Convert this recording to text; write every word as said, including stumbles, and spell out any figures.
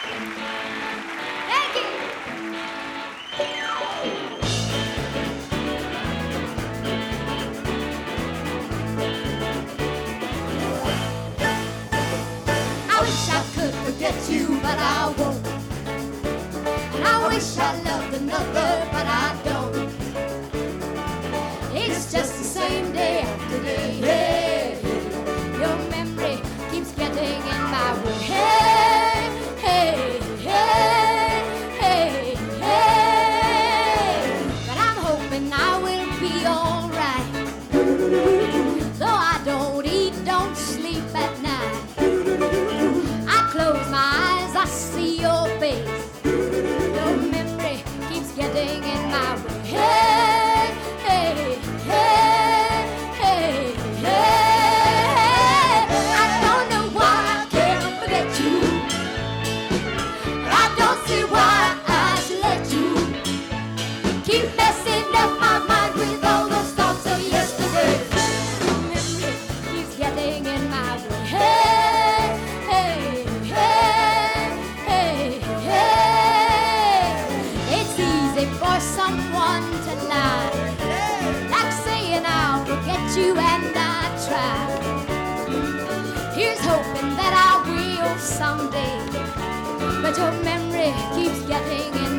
Thank you. I wish I could forget you, but I won't. And I wish I loved another, but I don't. It's just the same day after day. Hey, your memory keeps getting in my way. Hey, hey, hey, hey, hey. But I'm hoping I will be alright. Though I don't eat, don't sleep at night. I close my eyes, I see your face. Your memory keeps getting in my way. Hey, hey, hey, hey, hey. I don't know why I can't forget you. I don't see why I should let you keep messing up my mind with all those thoughts of yesterday. Your memory keeps getting in my way. Hey, hey, hey, hey, hey. It's easy for someone to lie, like saying I'll forget you, and I try. Here's hoping that I will someday, but your memory keeps getting in